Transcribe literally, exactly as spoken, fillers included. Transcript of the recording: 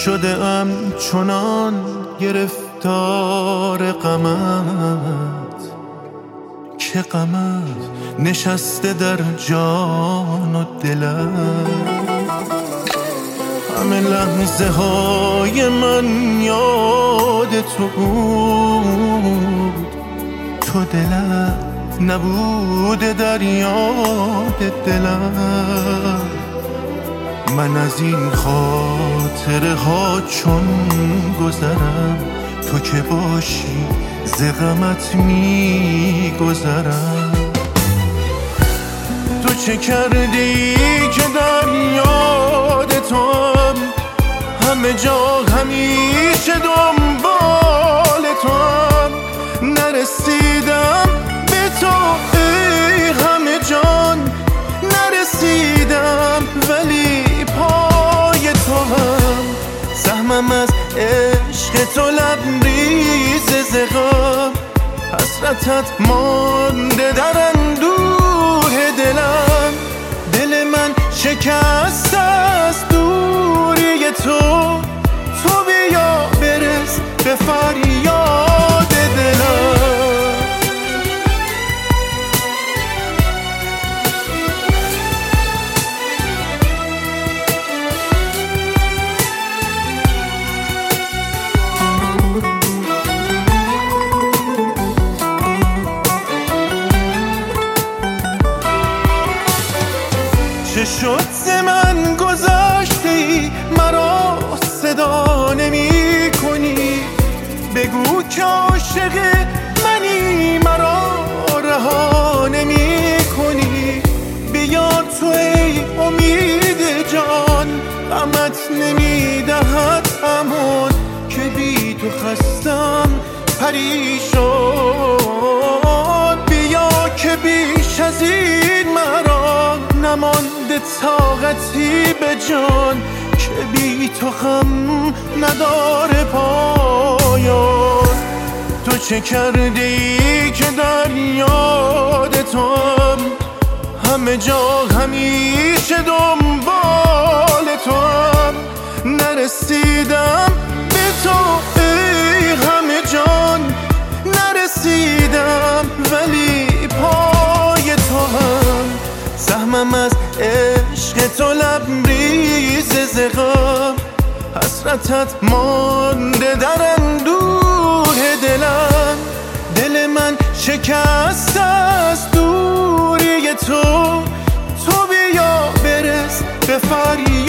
شده ام چنان گرفتار غمت که غمت نشسته در جان و دلت. همه لحظه های من یاد تو بود، تو دلت نبوده در یاد دلت. من از این خاطره ها چون گذرم، تو که باشی ز غمت می گذرم. تو چه کردی که در یاد توام، همه جا همیشه دنبال توام. نرسیدم به تو ای همه جان، نرسیدم ولی پای تو هم. سهمم از عشق تو لبریز ز غم، حسرتت مانده در اندوه دلم. دل من شکسته از دوری تو، تو بیا برس به فریاد دلم. چه شد ز من گذشتی مرا صدا نمی کنی؟ بگو که عاشق منی مرا رها نمی کنی؟ بیا تو ای امید جان، غمت نمی دهد امان که بی تو خستم پریشان. بیا که بیش از این مرا نمانده طاقتی به جان، که بی تو غم نداره پایان. تو چه کردی که در یاد توام، همه جا همیشه دنبال توام. نرسیدم به تو ای همه جان، نرسیدم ولی پای تو هم. سهمم از عشق تو لبریز ز غم، حسرتت مانده در اندوه دلم. دل من شکسته از دوری تو، تو بیا برس به فریاد